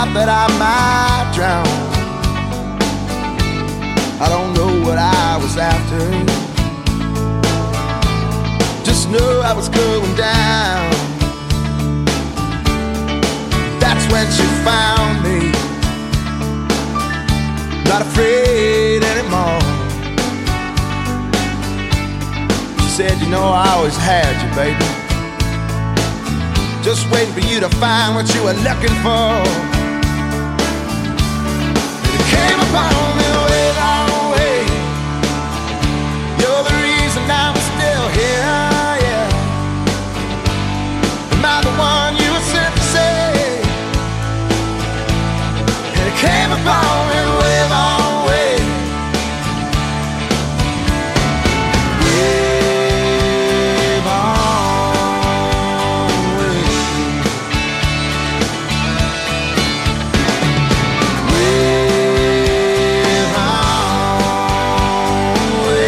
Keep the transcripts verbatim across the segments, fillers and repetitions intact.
thought that I might drown. I don't know what I was after, just know I was going down. That's when she found me, not afraid anymore. She said, you know I always had you, baby, just waiting for you to find what you were looking for. And it came upon me way, long way. You're the reason I'm still here, yeah. Am I the one you were sent to say? And it came upon me way, long way. Way, long way. Way, long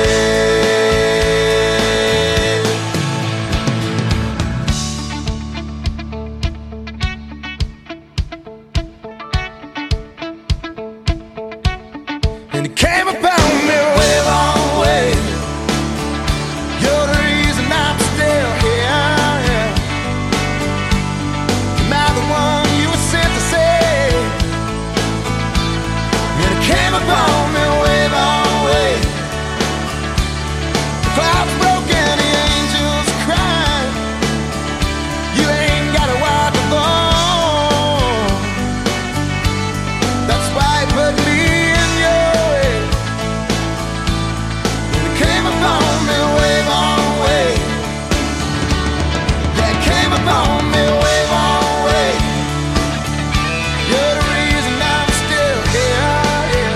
way. And it came upon me way, long way. You're the reason I'm still here, yeah. Am I the one you were sent to say? And it came upon me way, long way. The clouds broken, the angels crying. You ain't got a wipe to go. That's why you put me in your way. And it came upon me way, long way. Yeah, it came upon me way, long way. You're the reason I'm still here, yeah.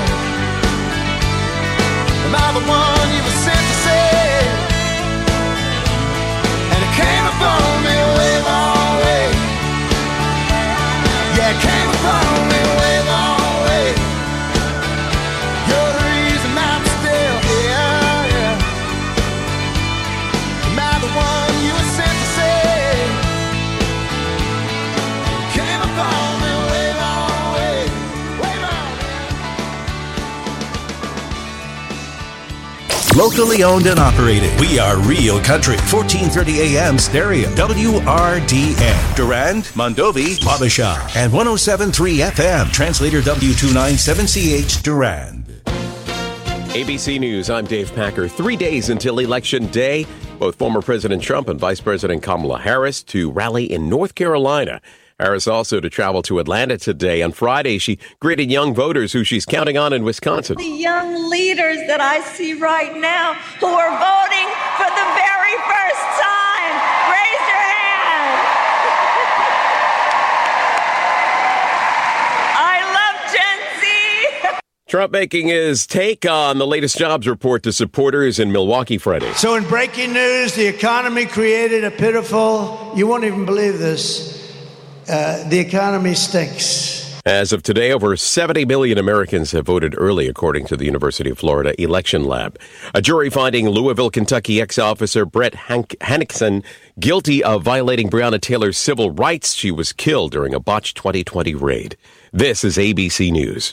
Am I the one you were sent to say? And it came upon me way, long way. Yeah, it came upon me way, long way. You're the reason I'm still here, yeah. Am I the one you were sent to say? Came upon me way, long way. Way, long way. Locally owned and operated. We are Real Country. fourteen thirty A M stereo. W R D N. Durand, Mondovi, Wabasha. And one oh seven point three F M. Translator W two ninety-seven C H Durand. A B C News, I'm Dave Packer. Three days until Election Day, both former President Trump and Vice President Kamala Harris to rally in North Carolina. Harris also to travel to Atlanta today. On Friday, she greeted young voters who she's counting on in Wisconsin. The young leaders that I see right now who are voting for the very first time. Raise your hand. I love Gen Z. Trump making his take on the latest jobs report to supporters in Milwaukee Friday. So in breaking news, the economy created a pitiful, you won't even believe this, uh, the economy stinks. As of today, over seventy million Americans have voted early, according to the University of Florida Election Lab. A jury finding Louisville, Kentucky ex-officer Brett Hank- Hannickson guilty of violating Breonna Taylor's civil rights. She was killed during a botched twenty twenty raid. This is A B C News.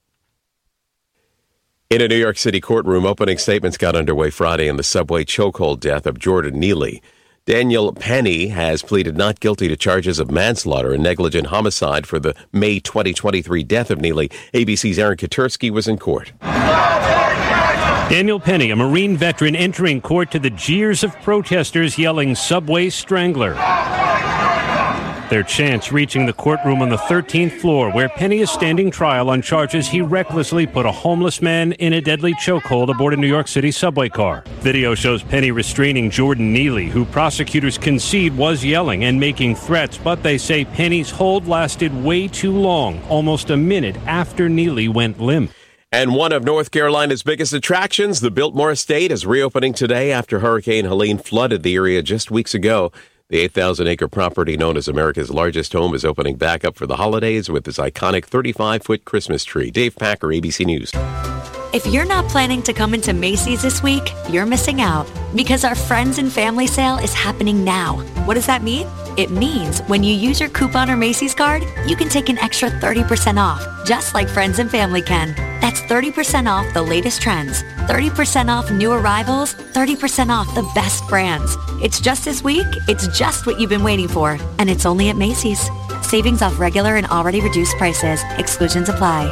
In a New York City courtroom, opening statements got underway Friday in the subway chokehold death of Jordan Neely. Daniel Penny has pleaded not guilty to charges of manslaughter and negligent homicide for the May twenty twenty-three death of Neely. A B C's Aaron Katersky was in court. Daniel Penny, a Marine veteran, entering court to the jeers of protesters yelling "Subway Strangler." Their chants reaching the courtroom on the thirteenth floor, where Penny is standing trial on charges he recklessly put a homeless man in a deadly chokehold aboard a New York City subway car. Video shows Penny restraining Jordan Neely, who prosecutors concede was yelling and making threats, but they say Penny's hold lasted way too long, almost a minute after Neely went limp. And one of North Carolina's biggest attractions, the Biltmore Estate, is reopening today after Hurricane Helene flooded the area just weeks ago. The eight thousand acre property known as America's largest home is opening back up for the holidays with this iconic thirty-five foot Christmas tree. Dave Packer, A B C News. If you're not planning to come into Macy's this week, you're missing out because our Friends and Family Sale is happening now. What does that mean? It means when you use your coupon or Macy's card, you can take an extra thirty percent off, just like friends and family can. That's thirty percent off the latest trends, thirty percent off new arrivals, thirty percent off the best brands. It's just this week, it's just what you've been waiting for, and it's only at Macy's. Savings off regular and already reduced prices. Exclusions apply.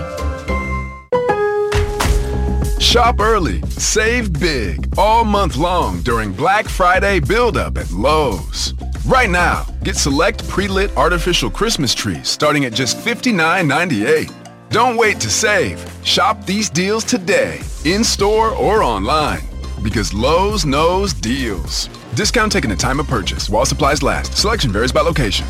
Shop early, save big, all month long during Black Friday build-up at Lowe's. Right now, get select pre-lit artificial Christmas trees starting at just fifty-nine ninety-eight. Don't wait to save. Shop these deals today, in-store or online, because Lowe's knows deals. Discount taken at time of purchase while supplies last. Selection varies by location.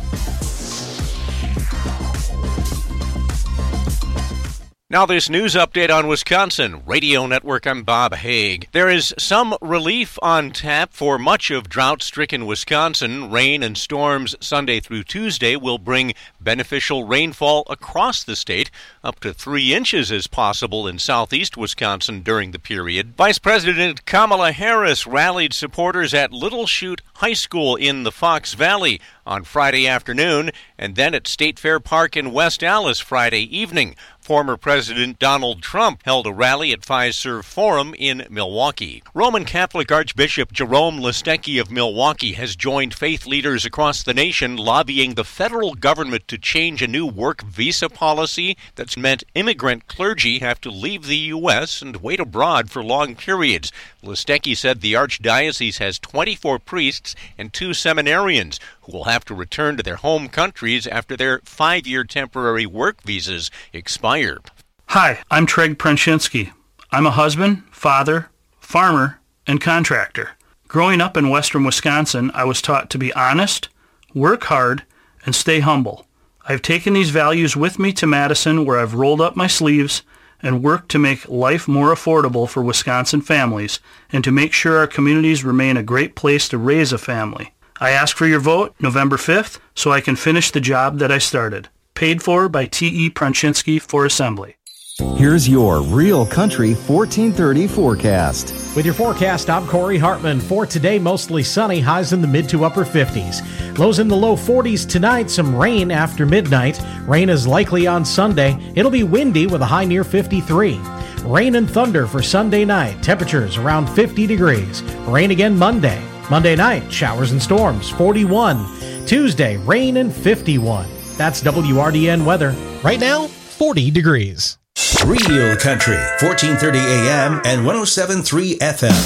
Now this news update on Wisconsin Radio Network. I'm Bob Haig. There is some relief on tap for much of drought-stricken Wisconsin. Rain and storms Sunday through Tuesday will bring beneficial rainfall across the state. Up to three inches is possible in southeast Wisconsin during the period. Vice President Kamala Harris rallied supporters at Little Chute High School in the Fox Valley on Friday afternoon, and then at State Fair Park in West Allis Friday evening. Former President Donald Trump held a rally at Fiserv Forum in Milwaukee. Roman Catholic Archbishop Jerome Listecki of Milwaukee has joined faith leaders across the nation lobbying the federal government to change a new work visa policy that's meant immigrant clergy have to leave the U S and wait abroad for long periods. Listecki said the archdiocese has twenty-four priests and two seminarians who will have to return to their home countries after their five-year temporary work visas expire. Hi, I'm Treg Prenshinsky. I'm a husband, father, farmer, and contractor. Growing up in western Wisconsin, I was taught to be honest, work hard, and stay humble. I've taken these values with me to Madison, where I've rolled up my sleeves and worked to make life more affordable for Wisconsin families and to make sure our communities remain a great place to raise a family. I ask for your vote November fifth so I can finish the job that I started. Paid for by T E. Prenshinsky for Assembly. Here's your Real Country fourteen thirty forecast. With your forecast, I'm Corey Hartman. For today, mostly sunny, highs in the mid to upper fifties. Lows in the low forties tonight, some rain after midnight. Rain is likely on Sunday. It'll be windy with a high near fifty-three. Rain and thunder for Sunday night. Temperatures around fifty degrees. Rain again Monday. Monday night, showers and storms, forty-one. Tuesday, rain and fifty-one. That's W R D N weather. Right now, forty degrees. Real Country, fourteen thirty A M and one oh seven point three F M.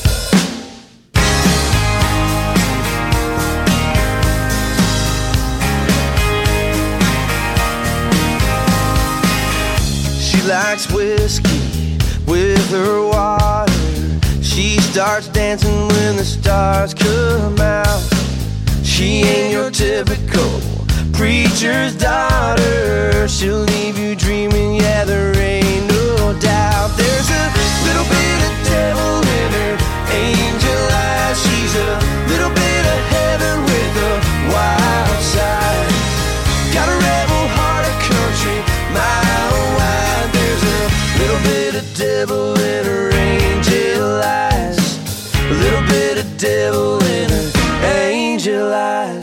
She likes whiskey with her water. She starts dancing when the stars come out. She ain't your typical preacher's daughter. She'll leave you dreaming, yeah, there ain't no doubt. There's a little bit of devil in her angel eyes. She's a little bit of heaven with a wild side. Got a rebel heart, a country mile wide. There's a little bit of devil in her angel eyes. A little bit of devil in her angel eyes.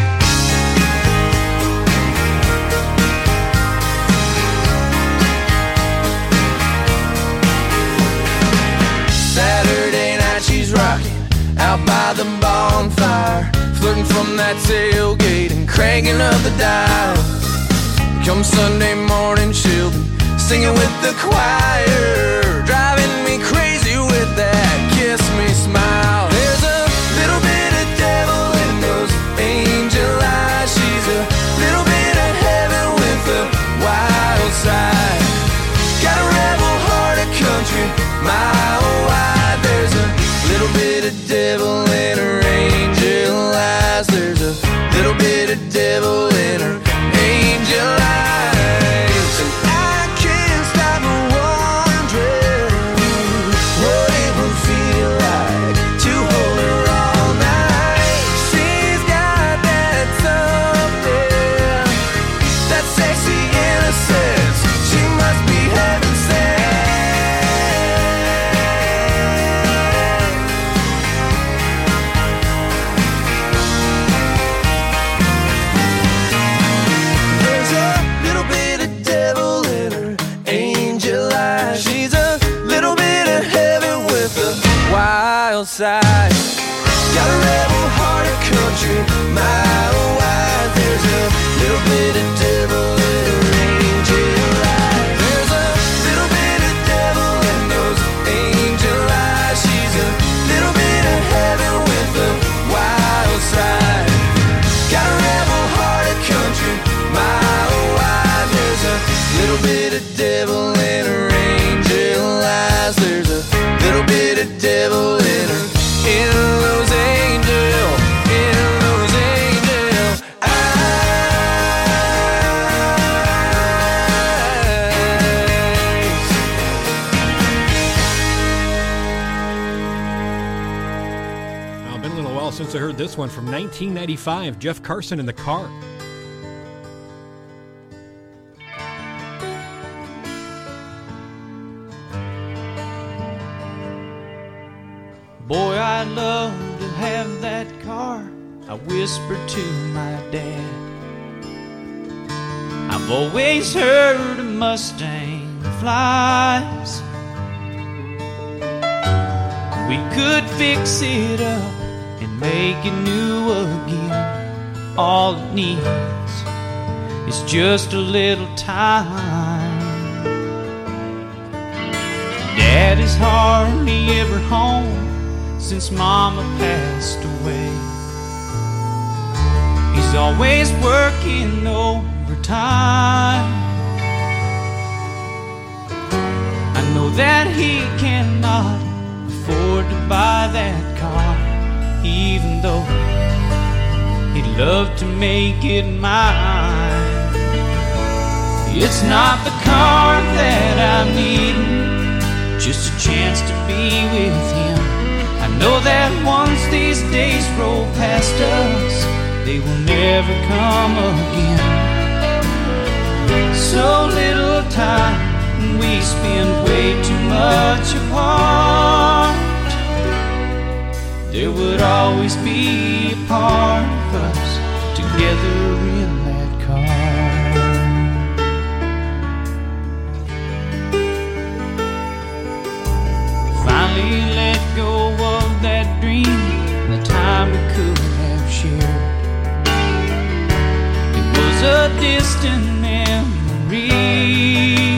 Out by the bonfire, flirting from that tailgate and cranking up the dial. Come Sunday morning, she'll be singing with the choir, driving me crazy with that kiss me smile. There's a little bit of devil in those angel eyes. She's a little bit of heaven with the wild side. Got a rebel heart, a country mile wide. There's a little bit of devil in her angel eyes. There's a little bit of devil in her angel eyes. And I can't stop wondering wild side. Got a rebel heart of country, mile wide. There's a little bit of devil in her angel eyes. There's a little bit of devil in those angel eyes. She's a little bit of heaven with a wild side. Got a rebel heart of country, mile wide. There's a little bit of devil in her angel eyes. There's a little bit of devil in her, in those angel, in those angel eyes. Now, been a little while since I heard this one from nineteen ninety-five. Jeff Carson in the Car. Boy, I'd love to have that car, I whispered to my dad. I've always heard a Mustang flies. We could fix it up and make it new again. All it needs is just a little time. Dad is hardly ever home since Mama passed away. He's always working overtime. I know that he cannot afford to buy that car, even though he'd love to make it mine. It's not the car that I'm needing, just a chance to be with him. I know that once these days roll past us, they will never come again. So little time, and we spend way too much apart. There would always be a part of us together in that car. Finally let go of that dream, the time we could have shared. It was a distant memory,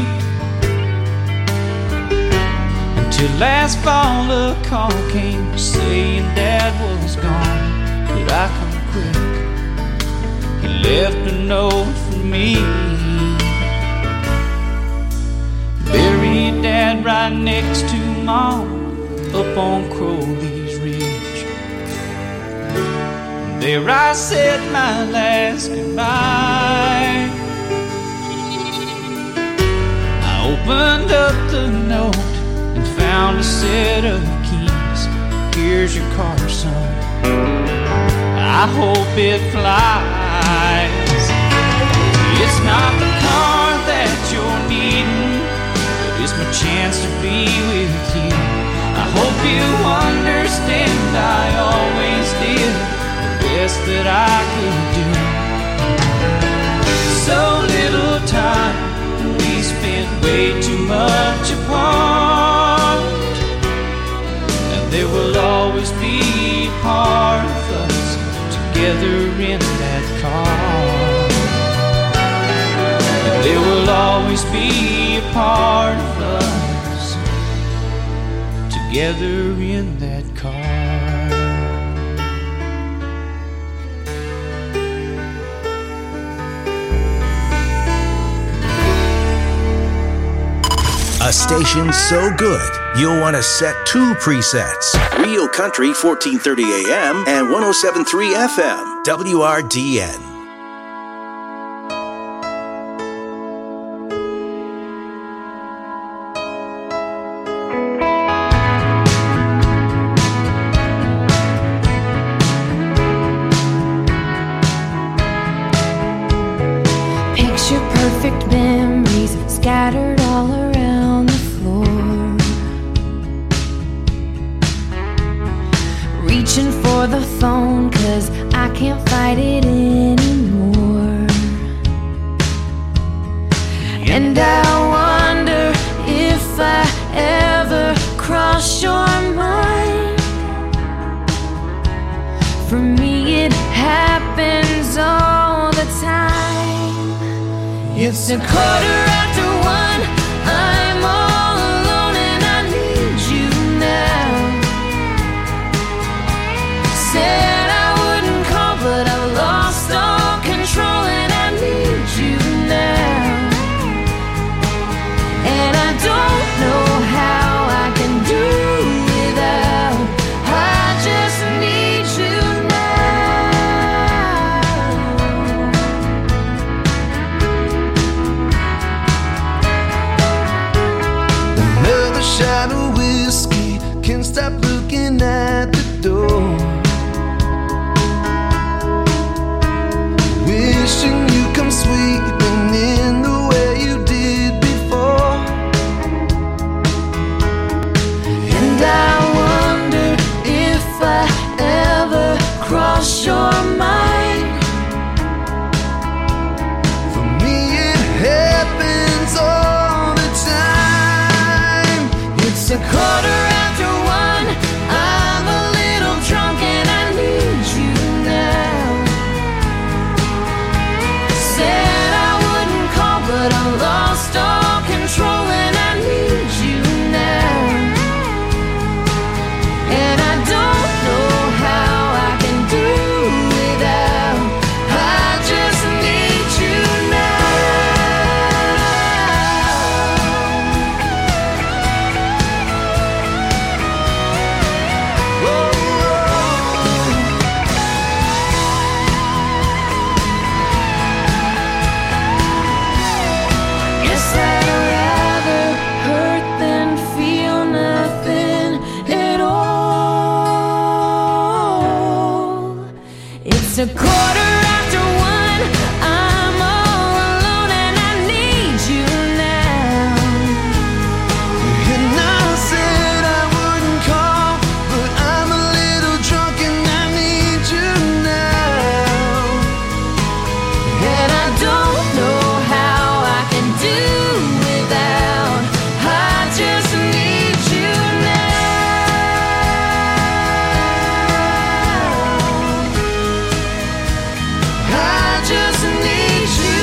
until last fall a call came saying Dad was gone. Could I come quick? He left a note for me. Buried Dad right next to Mom up on Crowley's Ridge. There I said my last goodbye. I opened up the note and found a set of keys. Here's your car, son. I hope it flies. It's not the car that you're needing, but it's my chance to be with you. I hope you understand I always did the best that I could do. So little time, we spent way too much apart. And there will always be a part of us together in that car. And there will always be a part of us together in that car. A station so good, you'll want to set two presets. Real Country fourteen thirty A M and one oh seven point three F M, W R D N. Picture perfect memories scattered all around the floor. Reaching for the phone 'cause I can't fight it anymore. And I wonder if I ever cross your mind. For me it happens all the time. It's a quarter after one, I'm all alone and I need you now. Said I wouldn't call, but I've lost all control and I need you now. And I don't know how I can do without. I just need you now. Another shot of whiskey, can't stop looking at the door. Wishing you come sweeping in the way you did before. And I wonder if I ever cross your mind. For me it happens all the time. It's a quarter after one, I'm a little drunk and I need you now. Said I wouldn't call, but I lost all control and I need you now. And I don't know how I can do without. I just need you now. Guess I'd rather hurt than feel nothing at all. It's a quarter after one, I'm all alone and I need you now. And I said I wouldn't call, but I'm a little drunk and I need you now. And I don't know how I can do without. I just need you now. I just need you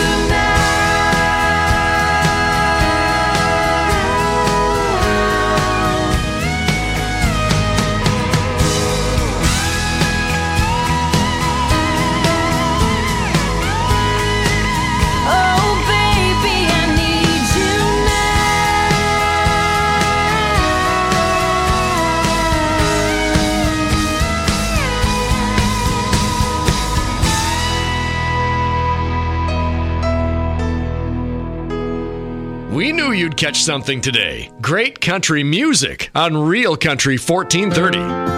now. Oh baby, I need you We knew you'd catch something today. Great country music on Real Country fourteen thirty.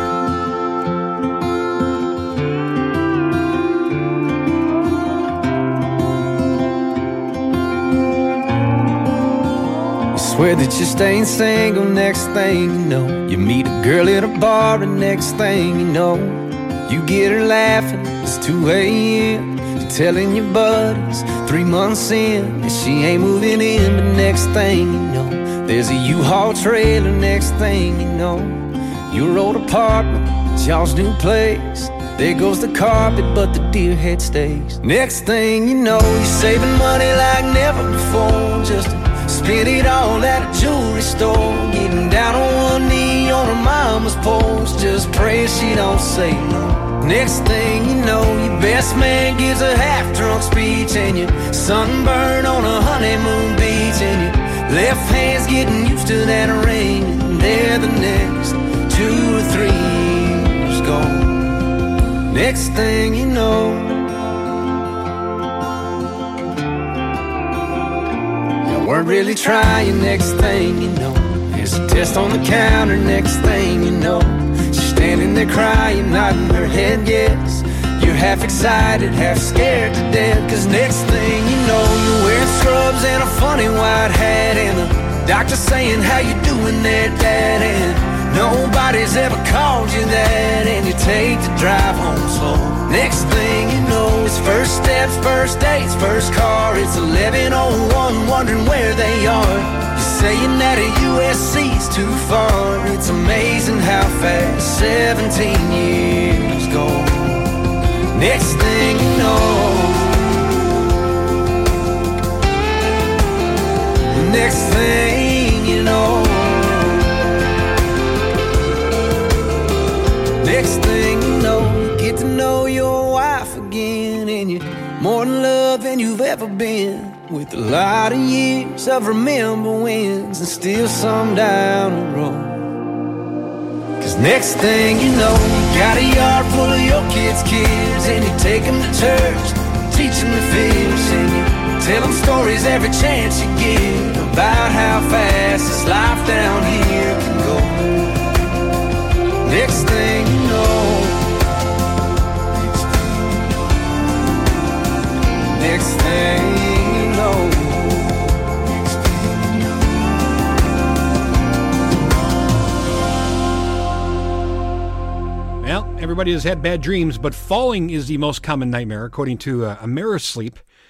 Swear that you're staying single, next thing you know, you meet a girl at a bar, and next thing you know, you get her laughing, it's two a.m. You're telling your buddies, three months in, that she ain't moving in. But next thing you know, there's a U-Haul trailer. Next thing you know, your old apartment, it's y'all's new place. There goes the carpet, but the deer head stays. Next thing you know, you're saving money like never before, just to spend it all at a jewelry store. Getting down on one knee on her mama's porch, just praying she don't say no. Next thing you know, your best man gives a half-drunk speech, and you're sunburned on a honeymoon beach, and your left hand's getting used to that ring, and there the next two or three years gone. Next thing you know, you weren't really trying. Next thing you know, there's a test on the counter. Next thing you know, she's standing there crying, nodding her head yes. You're half excited, half scared to death, cause next thing you know, you're wearing scrubs and a funny white hat, and the doctor saying, how you doing there, Dad? And nobody's ever called you that, and you take the drive home slow. Next thing you know, it's first steps, first dates, first car. It's eleven oh one, wondering where they are. You're saying that a U S C's too far. It's amazing how fast seventeen years go. Next thing you know, next thing you know, next thing you know, you get to know your wife again, and you're more in love than you've ever been, with a lot of years of remember wins and still some down the road. Cause next thing you know, you got a yard full of your kids' kids, and you take them to church, teach them to fish, and you tell them stories every chance you get about how fast this life down here can go. Next thing you know, next thing you know. Well, everybody has had bad dreams, but falling is the most common nightmare, according to uh, Amerisleep.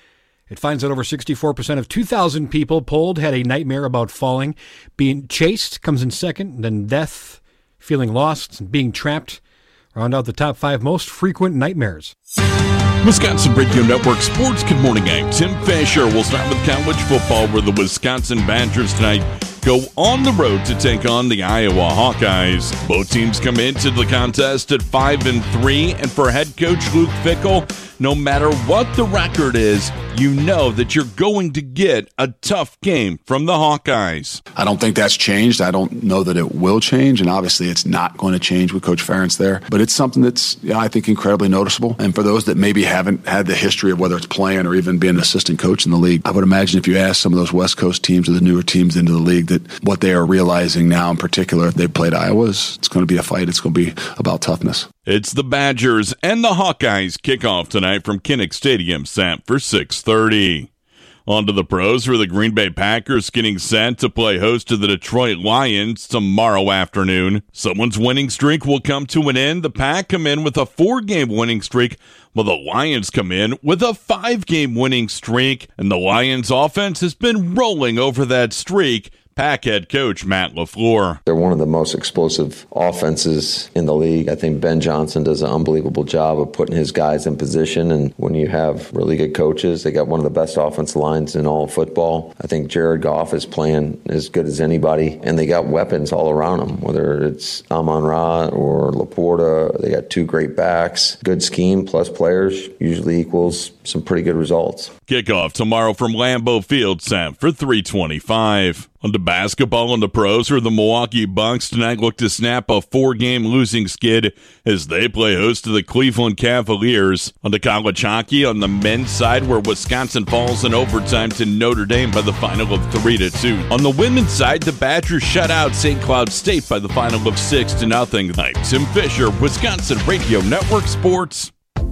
It finds that over sixty-four percent of two thousand people polled had a nightmare about falling. Being chased comes in second, then death, feeling lost, and being trapped round out the top five most frequent nightmares. Wisconsin Radio Network Sports. Good morning. I'm Tim Fisher. We'll start with college football, where the Wisconsin Badgers tonight go on the road to take on the Iowa Hawkeyes. Both teams come into the contest at five and three, and for head coach Luke Fickell, no matter what the record is, you know that you're going to get a tough game from the Hawkeyes. I don't think that's changed. I don't know that it will change, and obviously it's not going to change with Coach Ferentz there. But it's something that's, yeah, I think, incredibly noticeable. And for those that maybe haven't had the history of whether it's playing or even being an assistant coach in the league, I would imagine if you ask some of those West Coast teams or the newer teams into the league that what they are realizing now in particular, if they've played Iowa, it's going to be a fight. It's going to be about toughness. It's the Badgers and the Hawkeyes kickoff tonight from Kinnick Stadium, set for six thirty. On to the pros, for the Green Bay Packers getting set to play host to the Detroit Lions tomorrow afternoon. Someone's winning streak will come to an end. The Pack come in with a four-game winning streak, while the Lions come in with a five-game winning streak. And the Lions offense has been rolling over that streak. Pack head coach Matt LaFleur. They're one of the most explosive offenses in the league. I think Ben Johnson does an unbelievable job of putting his guys in position. And when you have really good coaches, they got one of the best offensive lines in all of football. I think Jared Goff is playing as good as anybody. And they got weapons all around them, whether it's Amon-Ra or Laporta. They got two great backs. Good scheme plus players usually equals some pretty good results. Kickoff tomorrow from Lambeau Field, set for three twenty-five. On to basketball, and the pros, where the Milwaukee Bucks tonight look to snap a four-game losing skid as they play host to the Cleveland Cavaliers. On to college hockey, on the men's side, where Wisconsin falls in overtime to Notre Dame by the final of three to two. On the women's side, the Badgers shut out Saint Cloud State by the final of six to nothing. I'm Tim Fisher, Wisconsin Radio Network Sports.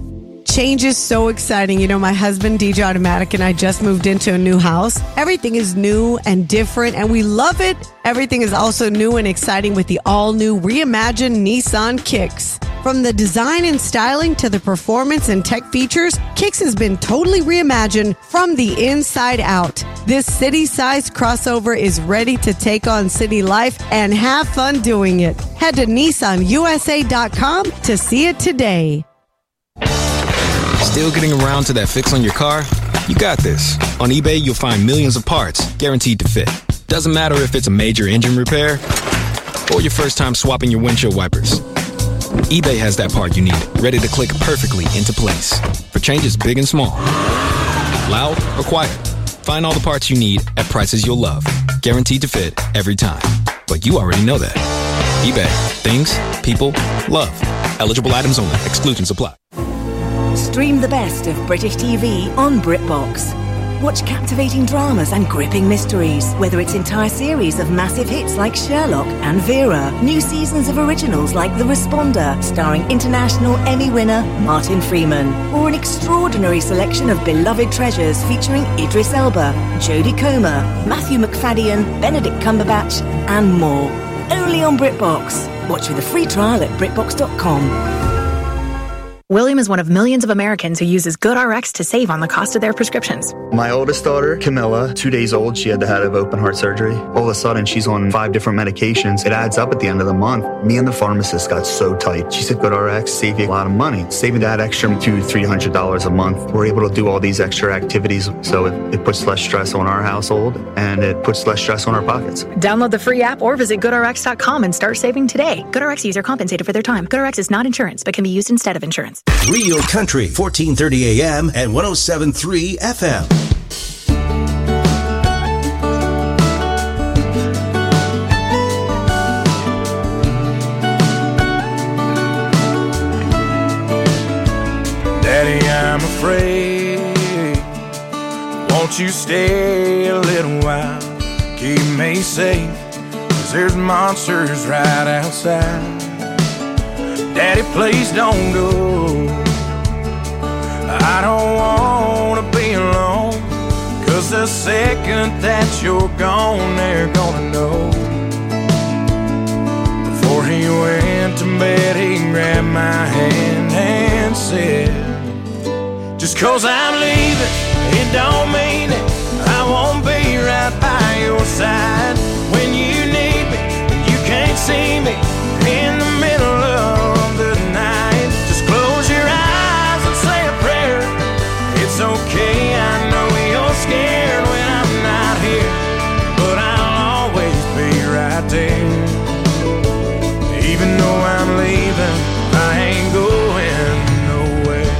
Change is so exciting. You know, my husband, D J Automatic, and I just moved into a new house. Everything is new and different, and we love it. Everything is also new and exciting with the all-new reimagined Nissan Kicks. From the design and styling to the performance and tech features, Kicks has been totally reimagined from the inside out. This city-sized crossover is ready to take on city life and have fun doing it. Head to Nissan U S A dot com to see it today. Still getting around to that fix on your car? You got this. On eBay, you'll find millions of parts guaranteed to fit. Doesn't matter if it's a major engine repair or your first time swapping your windshield wipers. eBay has that part you need, ready to click perfectly into place for changes big and small. Loud or quiet. Find all the parts you need at prices you'll love. Guaranteed to fit every time. But you already know that. eBay. Things, people, love. Eligible items only. Exclusions apply. Stream the best of British T V on BritBox. Watch captivating dramas and gripping mysteries, whether it's entire series of massive hits like Sherlock and Vera, new seasons of originals like The Responder, starring international Emmy winner Martin Freeman, or an extraordinary selection of beloved treasures featuring Idris Elba, Jodie Comer, Matthew McFadden, Benedict Cumberbatch, and more. Only on BritBox. Watch with a free trial at BritBox dot com. William is one of millions of Americans who uses GoodRx to save on the cost of their prescriptions. My oldest daughter, Camilla, two days old, she had to have open heart surgery. All of a sudden, she's on five different medications. It adds up at the end of the month. Me and the pharmacist got so tight. She said, GoodRx, save you a lot of money. Saving that extra two, three hundred dollars a month. We're able to do all these extra activities, so it, it puts less stress on our household, and it puts less stress on our pockets. Download the free app or visit good r x dot com and start saving today. GoodRx user compensated for their time. GoodRx is not insurance, but can be used instead of insurance. Real Country, fourteen thirty A M and one oh seven point three F M. Daddy, I'm afraid. Won't you stay a little while? Keep me safe, 'cause there's monsters right outside. Daddy, please don't go. I don't wanna be alone, 'cause the second that you're gone, they're gonna know. Before he went to bed, he grabbed my hand and said, just 'cause I'm leaving, it don't mean it. I won't be right by your side when you need me, and you can't see me in the middle of the night. Just close your eyes and say a prayer. It's okay, I know you're scared when I'm not here, but I'll always be right there. Even though I'm leaving, I ain't going nowhere.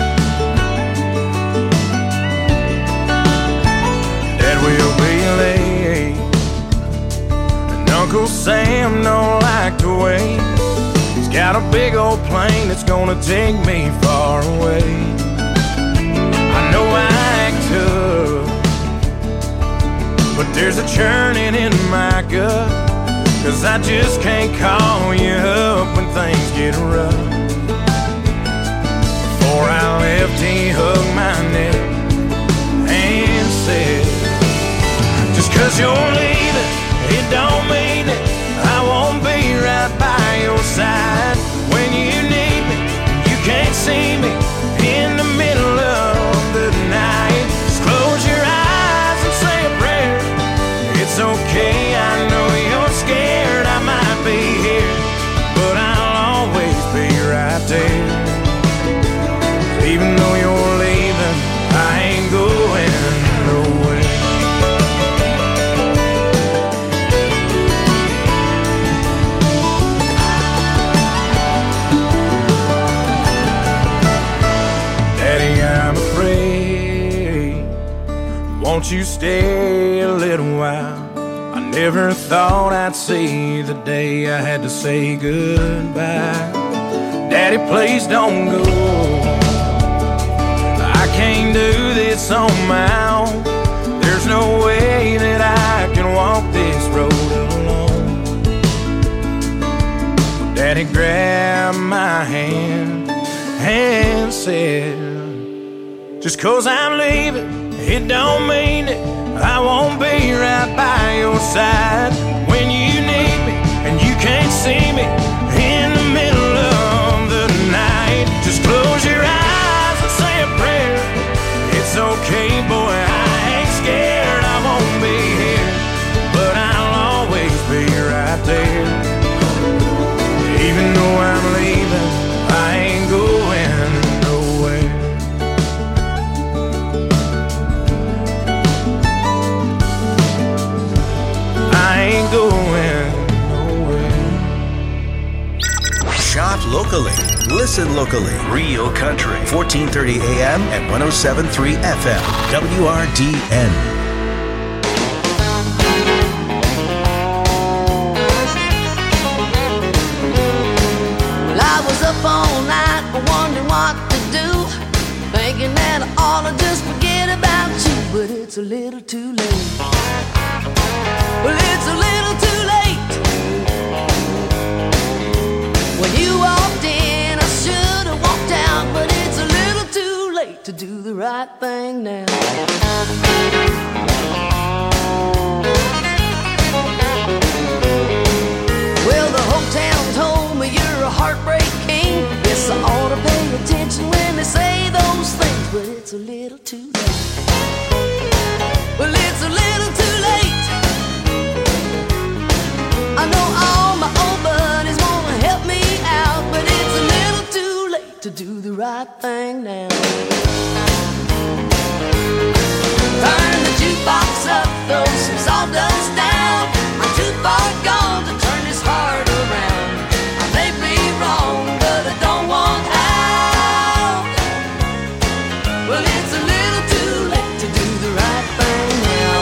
Dad will be late, and Uncle Sam don't like to wait. He's got a big old plane that's gonna take me far away. I know I act tough, but there's a churning in my gut, 'cause I just can't call you up when things get rough. Before I left, he hugged my neck and said, just 'cause you're leaving, it don't mean it. I won't be right by your side when you need me. You can't see me in the middle of the night. Just close your eyes and say a prayer. It's okay, I know you're scared. I might be here, but I'll always be right there. Even though you're leaving, I ain't going nowhere. Won't you stay a little while? I never thought I'd see the day I had to say goodbye. Daddy, please don't go. I can't do this on my own. There's no way that I can walk this road alone. Daddy grabbed my hand and said, just 'cause I'm leaving, it don't mean it. I won't be right by your side when you need me, and you can't see me in the middle of the night. Just close your eyes and say a prayer. It's okay, boy, I ain't scared. I won't be here, but I'll always be right there. Even though I'm leaving, I ain't going nowhere. I ain't going nowhere. Shop locally. Listen locally. Real Country. fourteen thirty A M and one oh seven point three F M. W R D N. Well, I was up all night wondering what to do, thinking that I ought to just forget about you, but it's a little too late. Well, it's a little too late. When you walked in, I should have walked out, but it's a little too late to do the right thing now. Well, the whole town told me you're a heartbreak king. Guess I ought to pay attention it's a little too late. Well, it's a little too late. I know all my old buddies wanna help me out, but it's a little too late to do the right thing now. Turn the jukebox up, throw some sawdust down. I'm too far gone to turn this heart around. I may be wrong, but I don't want out. Well, it's a little too late to do the right thing now.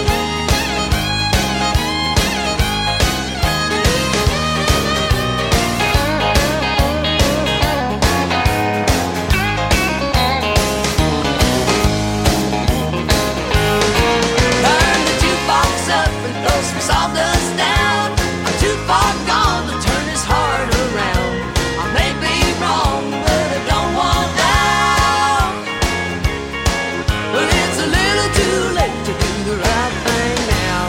Turn the jukebox up and throw some sawdust down. I'm too far gone to turn this heart around. I may be wrong, but I don't want out. Well, it's a little too late to do the right thing now.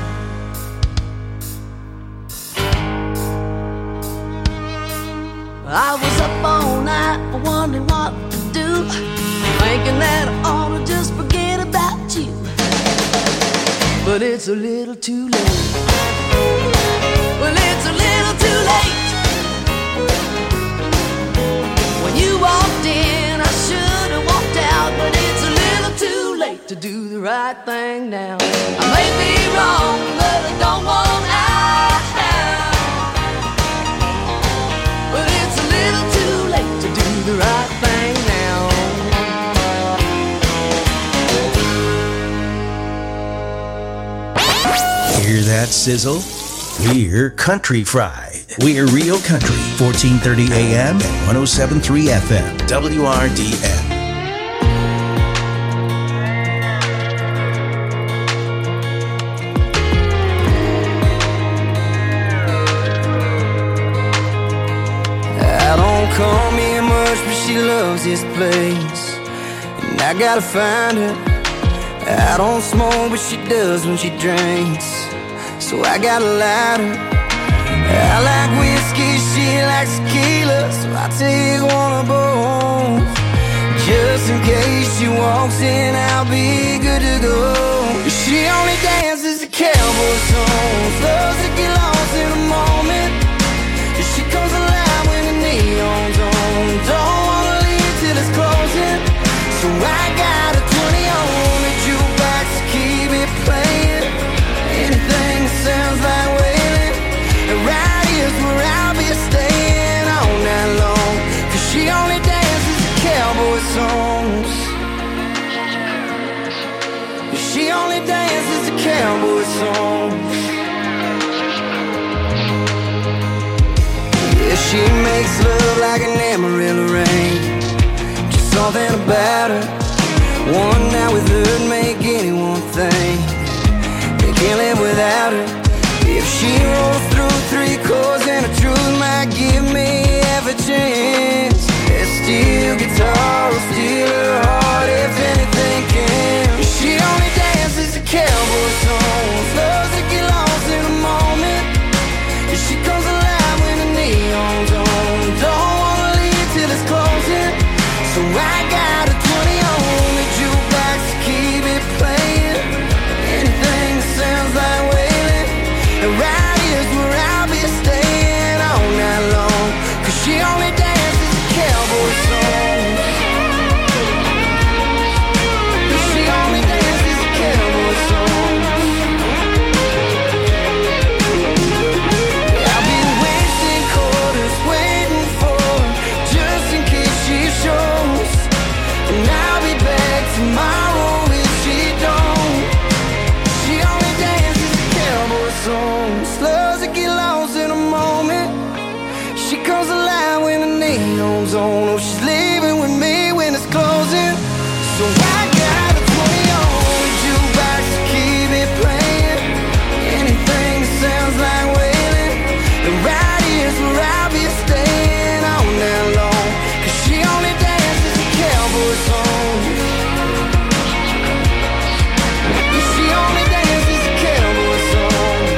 I was up all night wondering what to do, thinking that I ought to just forget about you. But it's a little too late. Well, it's a little too late. When you walked in, I should have walked out, but it's a little too late to do the right thing now. I may be wrong, but I don't want out. But it's a little too late to do the right thing now. Hear that sizzle? We're Country Fried. We're Real Country, fourteen thirty A M and one oh seven point three F M, W R D N. I don't call me much, but she loves this place, and I gotta find her. I don't smoke, but she does when she drinks, so I got a lighter. I like whiskey, she likes tequila, so I take one of both. Just in case she walks in, I'll be good to go. She only dances to cowboy songs, loves to get lost in a moment. She comes alive when the neon's on, don't wanna leave till it's closing. So I got a twenty on the jukebox to keep it playing. Anything that sounds like wailing, right here's where I'll be staying all night long. Cause she only dances to cowboy songs. She only dances to cowboy songs. Yeah, she makes love like an Amarillo rain. Just something about her. One night with her'd make anyone think they can't live without her. If she rolls through three chords and the truth might give me half a chance, that steel guitar will steal her heart if anything can. She only dances to cowboy songs, loves to get lost in a moment. She comes alive when the neon's on, don't wanna leave till it's closing. So I got a twenty on the jukebox to keep it playing. Anything that sounds like wailing, and right here's where I'll be staying all night long. Cause she only dances to cowboy songs. She only dances to cowboy songs. I'll be wasting quarters waiting for her, just in case she shows. And I'll be back tomorrow if she don't. She only dances to cowboy songs, loves to get lost in a moment. She comes alive when the neon's on. Oh, she's leaving with me when it's closing. So I got a twenty on the jukebox to keep it playing. Anything that sounds like wailing, and right here's where I'll be staying all night long. Cause she only dances to cowboy songs. She only dances to cowboy songs.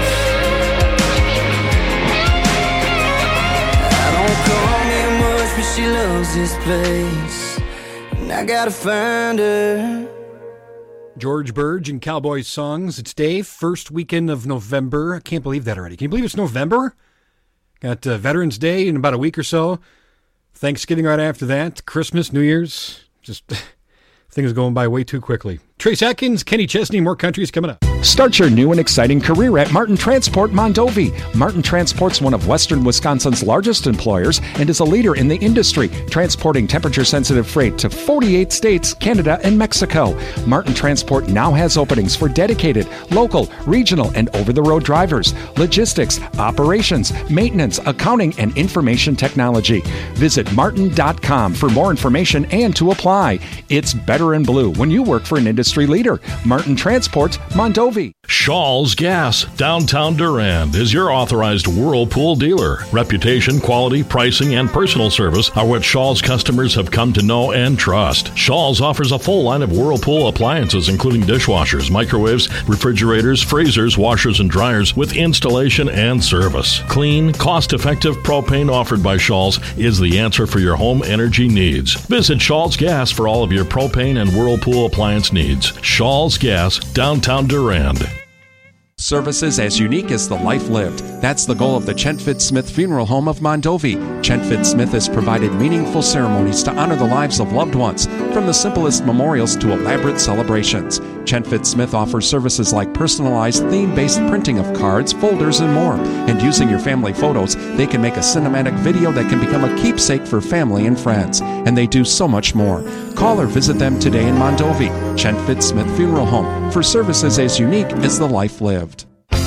I don't call me much, but she loves this place, and I gotta find her. George Burge and Cowboys Songs. It's Dave, first weekend of November. I can't believe that already. Can you believe it's November? Got uh, Veterans Day in about a week or so. Thanksgiving right after that. Christmas, New Year's. Just things going by way too quickly. Trace Atkins, Kenny Chesney, more countries coming up. Start your new and exciting career at Martin Transport Mondovi. Martin Transport's one of Western Wisconsin's largest employers and is a leader in the industry, transporting temperature-sensitive freight to forty-eight states, Canada, and Mexico. Martin Transport now has openings for dedicated, local, regional, and over-the-road drivers, logistics, operations, maintenance, accounting, and information technology. Visit martin dot com for more information and to apply. It's better in blue when you work for an industry leader. Martin Transport Mondovi. Shaw's Gas, downtown Durand, is your authorized Whirlpool dealer. Reputation, quality, pricing, and personal service are what Shaw's customers have come to know and trust. Shaw's offers a full line of Whirlpool appliances, including dishwashers, microwaves, refrigerators, freezers, washers, and dryers, with installation and service. Clean, cost-effective propane offered by Shaw's is the answer for your home energy needs. Visit Shaw's Gas for all of your propane and Whirlpool appliance needs. Shaw's Gas, downtown Durand. Services as unique as the life lived. That's the goal of the Chentfit Smith Funeral Home of Mondovi. Chentfit Smith has provided meaningful ceremonies to honor the lives of loved ones, from the simplest memorials to elaborate celebrations. Chentfit Smith offers services like personalized theme-based printing of cards, folders, and more. And using your family photos, they can make a cinematic video that can become a keepsake for family and friends. And they do so much more. Call or visit them today in Mondovi. Chentfit Smith Funeral Home, for services as unique as the life lived.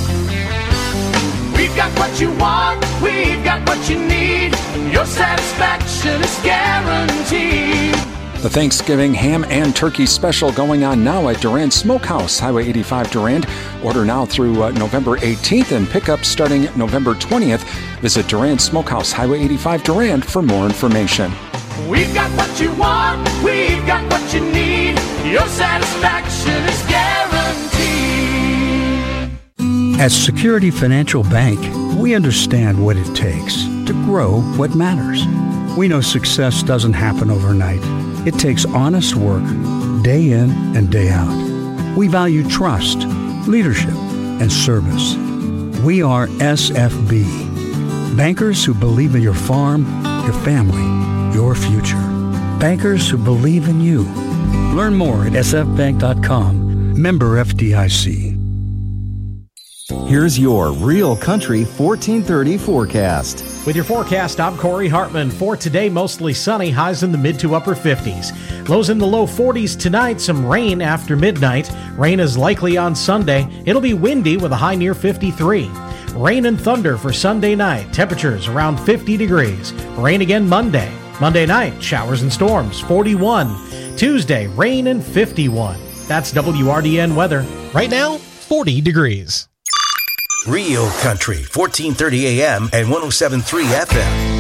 We've got what you want, we've got what you need. Your satisfaction is guaranteed. The Thanksgiving ham and turkey special going on now at Durand Smokehouse, Highway eighty-five Durand. Order now through uh, November eighteenth and pick up starting November twentieth. Visit Durand Smokehouse, Highway eighty-five Durand for more information. We've got what you want, we've got what you need. Your satisfaction is guaranteed. At Security Financial Bank, we understand what it takes to grow what matters. We know success doesn't happen overnight. It takes honest work, day in and day out. We value trust, leadership, and service. We are S F B, bankers who believe in your farm, your family, your future. Bankers who believe in you. Learn more at s f bank dot com. Member F D I C. Here's your Real Country fourteen thirty forecast. With your forecast, I'm Corey Hartman. For today, mostly sunny, highs in the mid to upper fifties. Lows in the low forties tonight, some rain after midnight. Rain is likely on Sunday. It'll be windy with a high near fifty-three. Rain and thunder for Sunday night. Temperatures around fifty degrees. Rain again Monday. Monday night, showers and storms, forty-one. Tuesday, rain and fifty-one. That's W R D N weather. Right now, forty degrees. Real Country, fourteen thirty A M and one oh seven point three F M.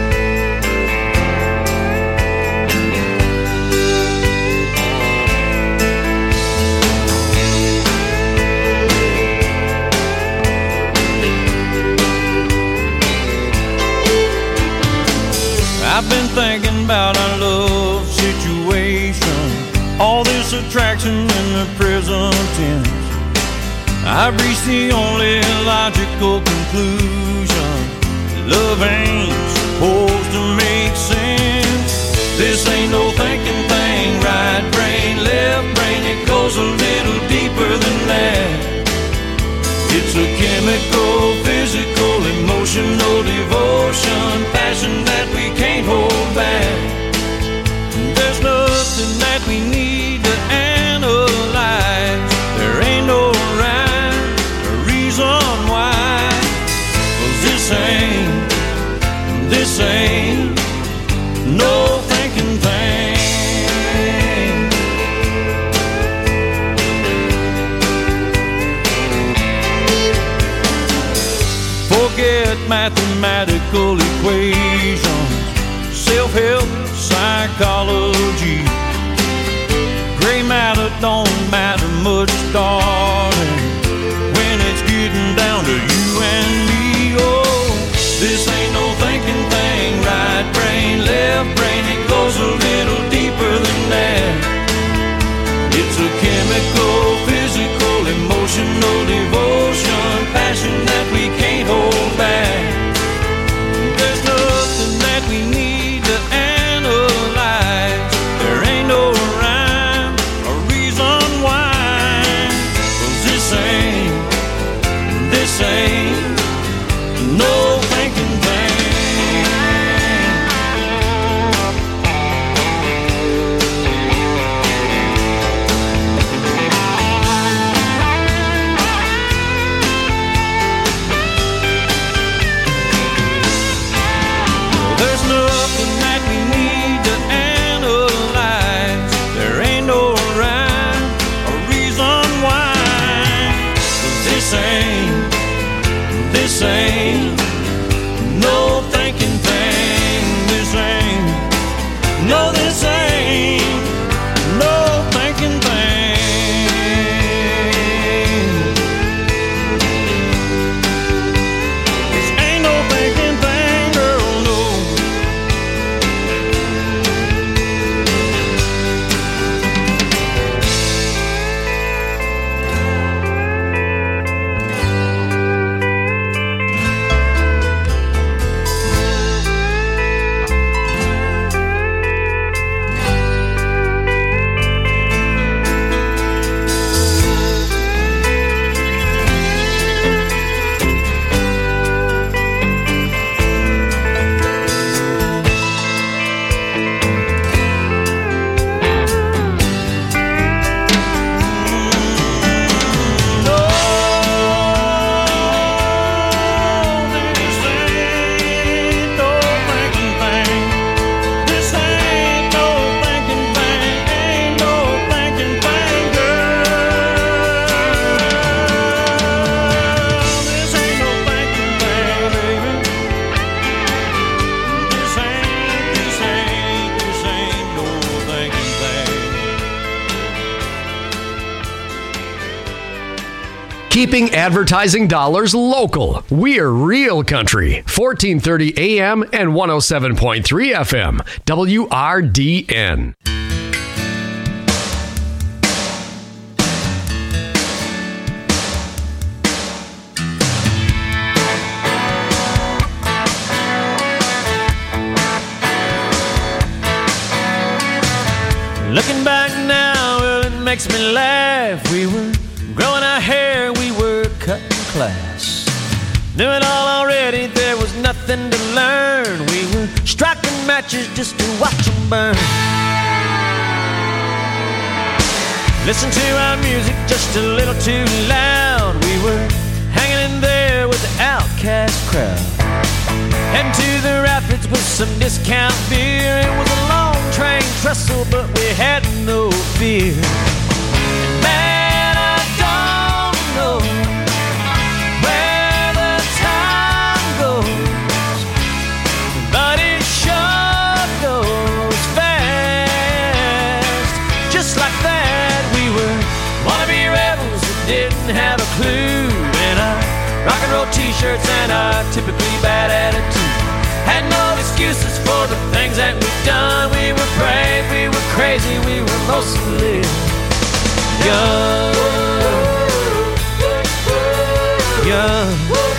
I've been thinking about our love situation, all this attraction in the present tense. I've reached the only logical conclusion: love ain't supposed to make sense. This ain't no thinking thing, right brain, left brain, it goes a little deeper than that. It's a chemical, physical, emotional devotion, passion that we can't hold back. There's nothing that we need to analyze. There ain't no rhyme or reason why. 'Cause this ain't, this ain't no thinking thing. Forget mathematical equations, self-help, psychology. Gray matter don't matter much, darling, when it's getting down to you and me. Oh, this ain't no thinking thing, right brain, left brain, it goes a little deeper than No, this ain't no thinking thing. This ain't no thinking thing, girl, no. Keeping advertising dollars local. We're Real Country, fourteen thirty A M and one oh seven point three F M, W R D N. Looking back now, well, it makes me laugh. We were growing our hair, we were cutting class. Knew it all already, there was nothing to learn. We were striking matches just to watch them burn. Listen to our music just a little too loud. We were hanging in there with the outcast crowd. Heading to the rapids with some discount beer. It was a long train trestle, but we had no fear. And man, I don't know where the time goes, but it sure goes fast. Just like that, we were wannabe rebels that didn't have a clue. And our rock and roll t-shirts and our typically bad attitude had no excuses for the things that we've done. We were brave, we were crazy, we were mostly young. Young.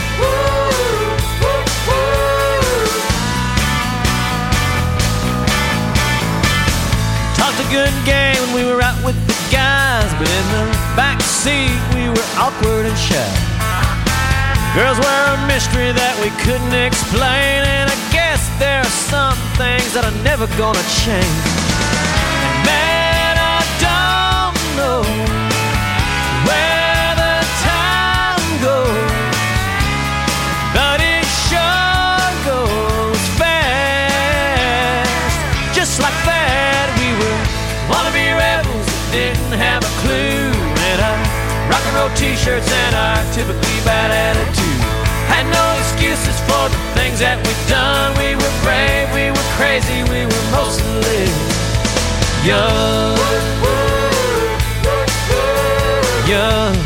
Talked a good game when we were out with the guys, but in the back seat we were awkward and shy. Girls were a mystery that we couldn't explain, and I guess there are some things that are never gonna change. And man, I don't know where the time goes, but it sure goes fast. Just like that, we were wannabe rebels that didn't have a clue. And our rock and roll t-shirts and our typically bad attitude had no excuses for the things that we've done. We were brave, we were crazy, we were mostly young. Young.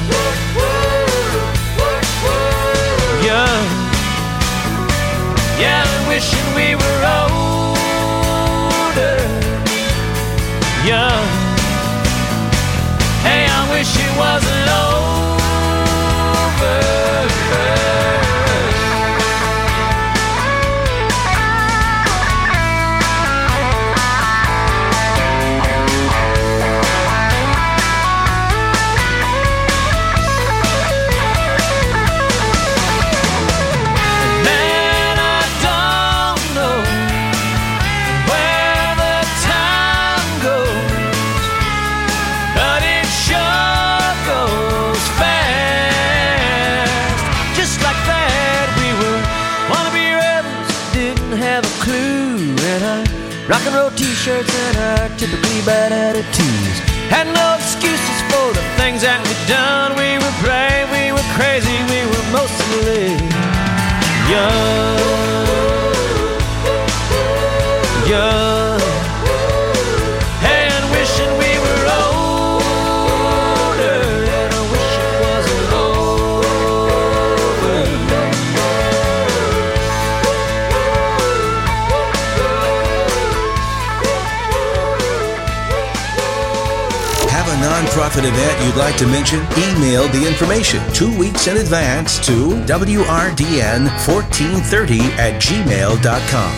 Young. Yeah, wishing we were older. Young. Hey, I wish it wasn't over. Rock and roll t-shirts and our typically bad attitudes had no excuses for the things that we'd done. We were brave, we were crazy, we were mostly young. Young. nonprofit event you'd like to mention? Email the information two weeks in advance to W R D N fourteen thirty at gmail dot com.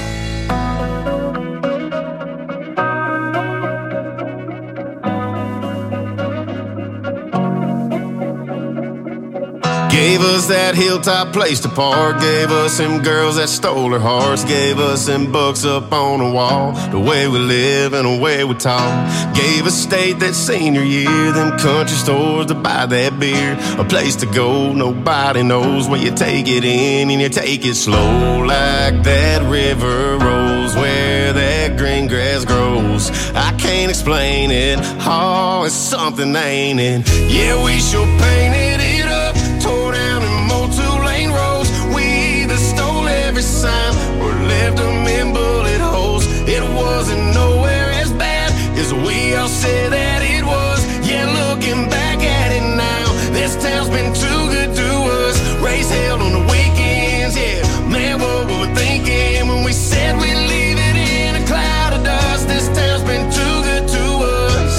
Gave us that hilltop place to park. Gave us them girls that stole our hearts. Gave us them books up on the wall. The way we live and the way we talk. Gave us state that senior year. Them country stores to buy that beer. A place to go nobody knows where you take it in and you take it slow. Like that river rolls where that green grass grows. I can't explain it. Oh, it's something, ain't it? Yeah, we sure painted it up. Tore down and mowed two-lane roads. We either stole every sign or left them in bullet holes. It wasn't nowhere as bad as we all said that it was. Yeah, looking back at it now, this town's been too good to us. Race held on the weekends, yeah. Man, what were we thinking when we said we'd leave it in a cloud of dust? This town's been too good to us.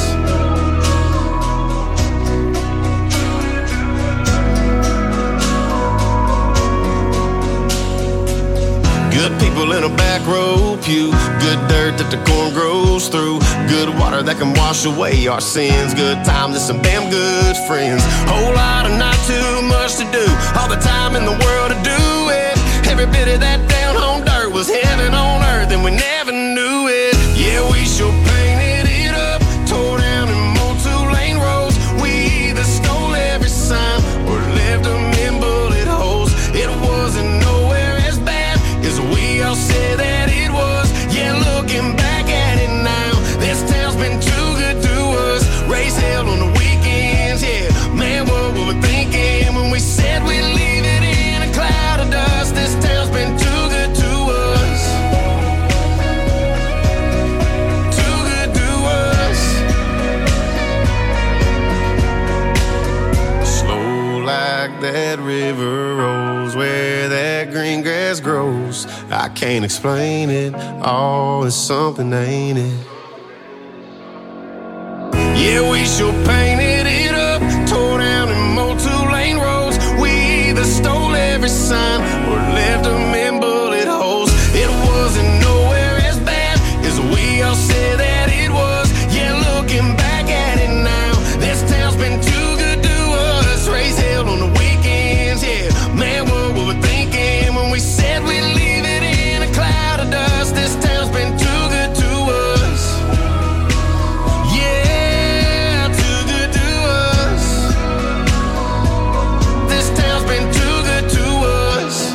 Good people in a back row pew. Good dirt that the corn grows through. Good water that can wash away our sins. Good times and some damn good friends. Whole lot of not too much to do. All the time in the world to do it. Every bit of that down home dirt was heaven on earth and we never knew it. Yeah, we sure painted it up. Tore down and mowed two-lane roads. We either stole every sign or left them in bullet holes. It wasn't nowhere as bad as we all said that it was. Yeah, looking back at it now, this town's been too good to us. Race held on the weekends, yeah. Man, what were we thinking when we said we'd leave it in a cloud of dust? This town's been too good to us. Too good to us. Slow like that river rolls where that green grass grows. I can't explain it. Oh, it's something, ain't it? Yeah, we sure painted it up. Tore down and mowed two-lane roads. We either stole every sign or left them in bullet holes. It wasn't nowhere as bad as we all said that it was. Yeah, looking back at it now, this town's been too good to us. Race held on the weekends, yeah. Man, what were we thinking when we said we'd leave it in a cloud of dust? This town's been too good to us. Yeah, too good to us. This town's been too good to us.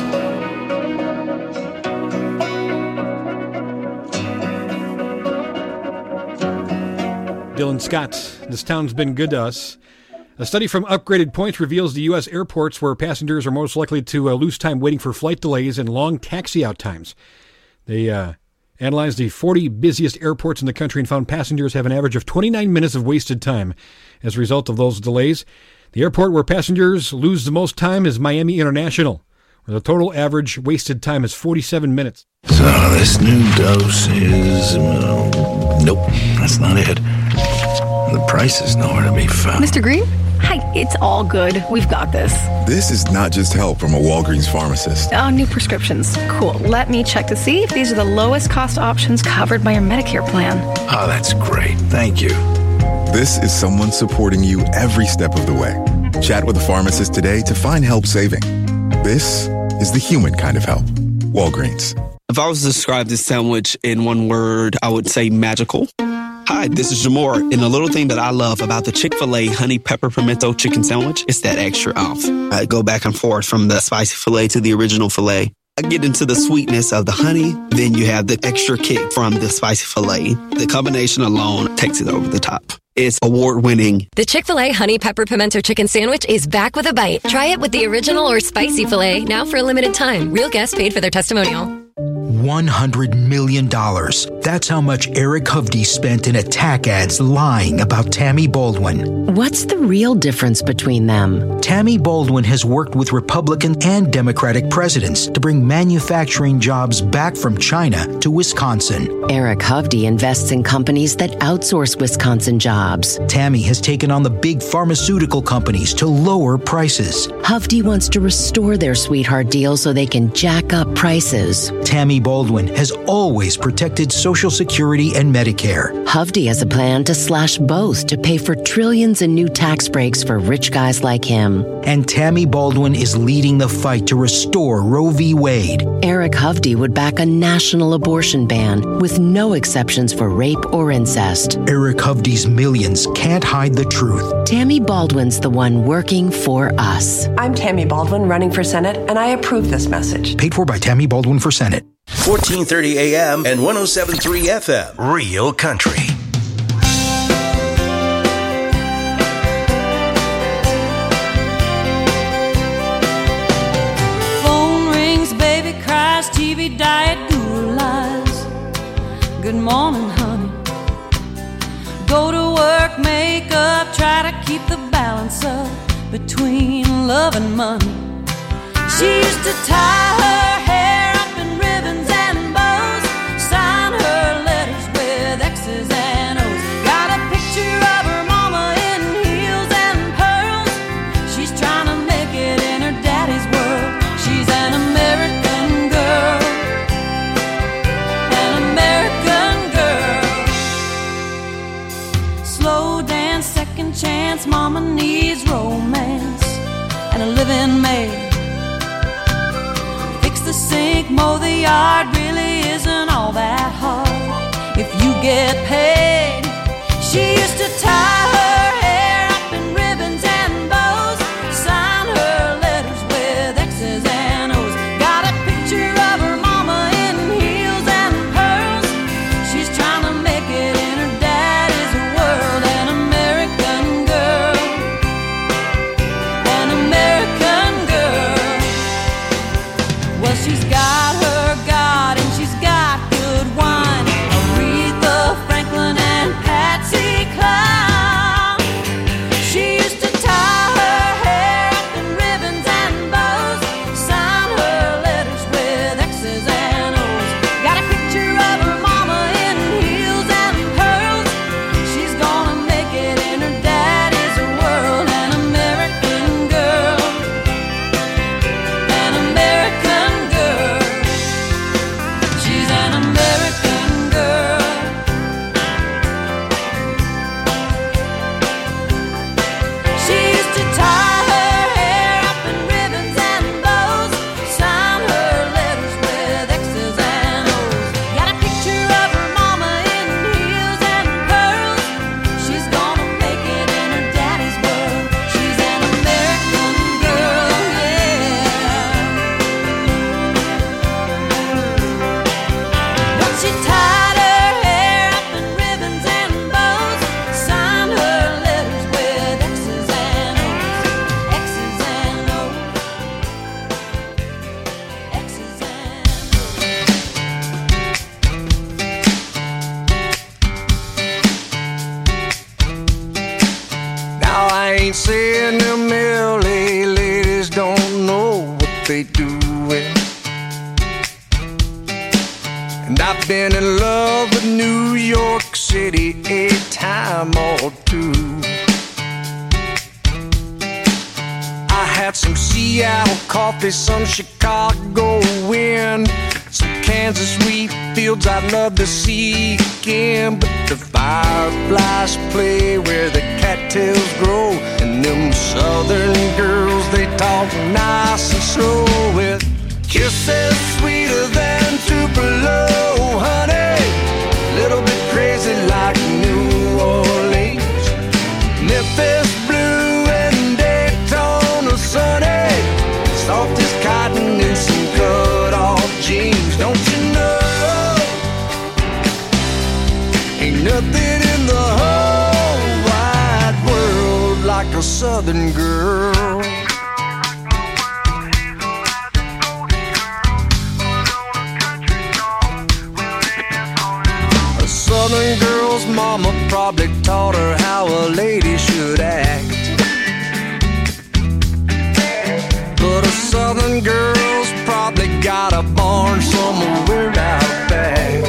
Dylan Scott, this town's been good to us. A study from Upgraded Points reveals the U S airports where passengers are most likely to uh, lose time waiting for flight delays and long taxi-out times. They uh, analyzed the forty busiest airports in the country and found passengers have an average of twenty-nine minutes of wasted time as a result of those delays. The airport where passengers lose the most time is Miami International, where the total average wasted time is forty-seven minutes. So this new dose is... Uh, nope, that's not it. The price is nowhere to be found. Mister Green? Hi, it's all good. We've got this. This is not just help from a Walgreens pharmacist. Oh, new prescriptions. Cool. Let me check to see if these are the lowest cost options covered by your Medicare plan. Oh, that's great. Thank you. This is someone supporting you every step of the way. Chat with a pharmacist today to find help saving. This is the human kind of help. Walgreens. If I was to describe this sandwich in one word, I would say magical. Hi, this is Jamor, and the little thing that I love about the Chick-fil-A honey pepper pimento chicken sandwich is that extra oomph. I go back and forth from the spicy filet to the original filet. I get into the sweetness of the honey, then you have the extra kick from the spicy filet. The combination alone takes it over the top. It's award-winning. The Chick-fil-A Honey Pepper Pimento Chicken Sandwich is back with a bite. Try it with the original or spicy filet, now for a limited time. Real guests paid for their testimonial. one hundred million dollars. That's how much Eric Hovde spent in attack ads lying about Tammy Baldwin. What's the real difference between them? Tammy Baldwin has worked with Republican and Democratic presidents to bring manufacturing jobs back from China to Wisconsin. Eric Hovde invests in companies that outsource Wisconsin jobs. Tammy has taken on the big pharmaceutical companies to lower prices. Hovde wants to restore their sweetheart deal so they can jack up prices. Tammy Baldwin has always protected Social Security and Medicare. Hovde has a plan to slash both to pay for trillions in new tax breaks for rich guys like him. And Tammy Baldwin is leading the fight to restore Roe v. Wade. Eric Hovde would back a national abortion ban with no exceptions for rape or incest. Eric Hovde's millions can't hide the truth. Tammy Baldwin's the one working for us. I'm Tammy Baldwin running for Senate, and I approve this message. Paid for by Tammy Baldwin for Senate. fourteen thirty A M and one oh seven point three F M. Real Country. Phone rings, baby cries, T V diet, guru lies. Good morning, honey. Go to work, make up, try to keep the balance up between love and money. She used to tie her hair up in ribbons and bows, sign her letters with X's and O's. Got a picture of her mama in heels and pearls. She's trying to make it in her daddy's world. She's an American girl, an American girl. Slow dance, second chance, mama needs romance and a living maid. The sink, mow the yard, really isn't all that hard if you get paid. She used to tie her hair up in ribbons and bows, sign her letters with X's and O's. Got a picture of her mama in heels and pearls. She's trying to make it in her daddy's world. An American girl, an American girl. Well, she's got her God and she's got good wine. Aretha Franklin and Patsy Cline. She used to tie her hair up in ribbons and bows, sign her letters with X's and O's. Got a picture of her mama in heels and pearls. She's gonna make it in her daddy's world. An American girl, an American girl. She's an American girl. She used to tie her hair up in ribbons and bows, sign her letters with X's and O's. Got a picture of her mama in heels and pearls. She's gonna make it in her daddy's world. She's an American girl, yeah. But she tied her hair up in ribbons and bows, signed her letters with X's and O's, X's and O's, X's and Now I ain't saying them L A ladies don't know what they doing. And I've been in love with New York City a time or two. I had some Seattle coffee, some Chicago wind, some Kansas wheat fields I'd love to see again. But the fireflies play where the cattails grow, and them southern girls, they talk nice and slow with kisses sweeter than Tupelo, honey. Little bit crazy like New Orleans, Memphis blue and Daytona sunny, soft as cotton and some cut-off jeans. Don't you know, ain't nothing in the whole wide world like a southern girl. Northern girl's mama probably taught her how a lady should act. But a Southern girl's probably got a barn somewhere out back.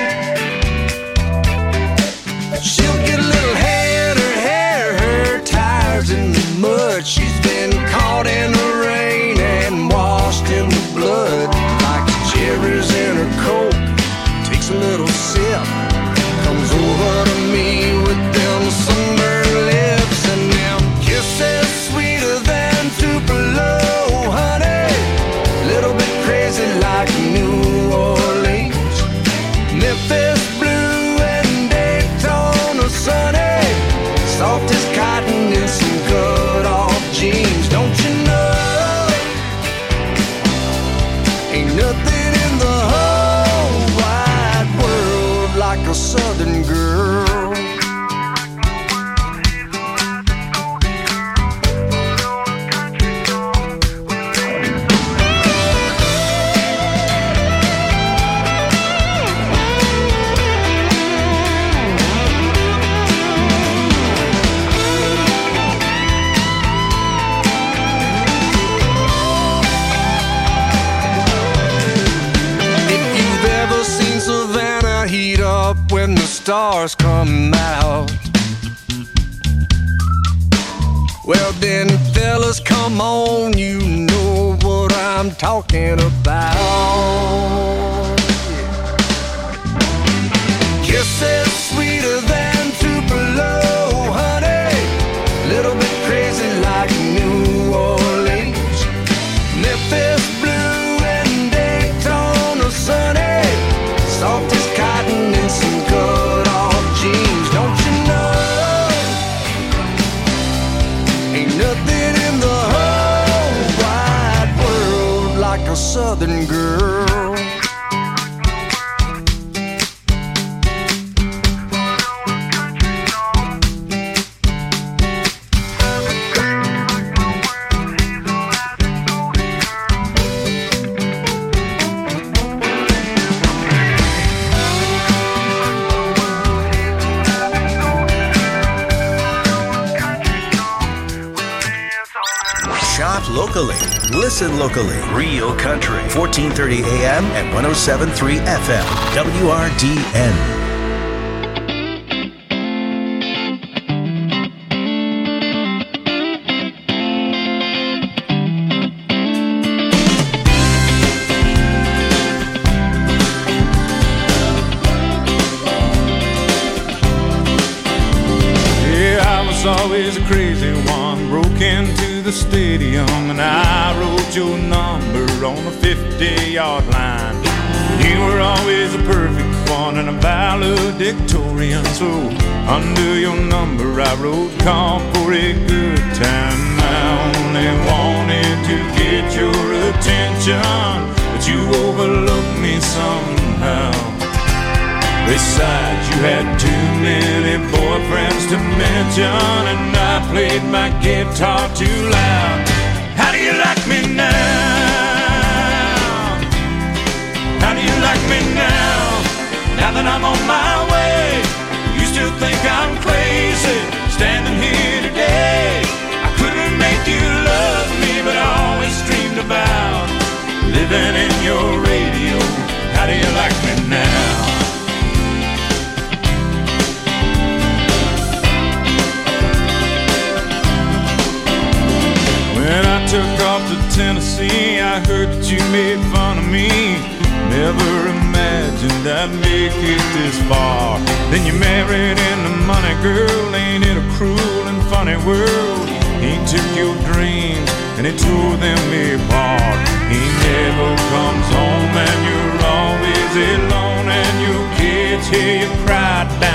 She'll get a little head, her hair, her tires in the mud. She's been caught in the rain and washed in the blood. Like the cherries in her Coke, takes a little sip, comes over to me with them sunburned lips and them kisses sweeter than Tupelo honey. Little bit crazy like New Orleans, Memphis blue and Daytona sunny, soft as cotton in some cut off jeans. Don't you know, ain't nothing in the whole wide world like a Southern girl. When the stars come out, well then fellas, come on, you know what I'm talking about. Kisses sweeter than Tupelo honey, little bit crazy like New Orleans, Memphis blue and Daytona sunny, soft as cotton in some cut off jeans. Don't you know, ain't nothing in the whole wide world like a Southern girl. Locally, listen locally. Real Country, fourteen thirty A M and one oh seven point three F M, W R D N. Always a crazy one, broke into the stadium and I wrote your number on the fifty-yard line. You were always a perfect one and a valedictorian, so under your number I wrote call for a good time. I only wanted to get your attention, but you overlooked me somehow. Besides, you had too many boyfriends to mention, and I played my guitar too loud. How do you like me now? How do you like me now? Now that I'm on my way, you still think I'm crazy, standing here today. I couldn't make you love me, but I always dreamed about living in your radio. How do you like me now? When I took off to Tennessee, I heard that you made fun of me. Never imagined I'd make it this far. Then you married into money, girl. Ain't it a cruel and funny world? He took your dreams and he tore them apart. He never comes home and you're always alone, and your kids hear you cry down